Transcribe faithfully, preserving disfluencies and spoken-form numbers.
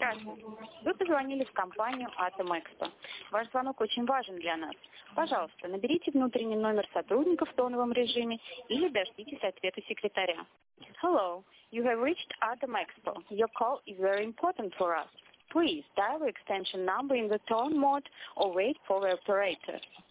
Здравствуйте. Вы позвонили в компанию Atom Expo. Ваш звонок очень важен для нас. Пожалуйста, наберите внутренний номер сотрудника в тоновом режиме или дождитесь ответа секретаря. Hello, you have reached Atom Expo. Your call is very important for us. Please dial the extension number in the tone mode or wait for the operator.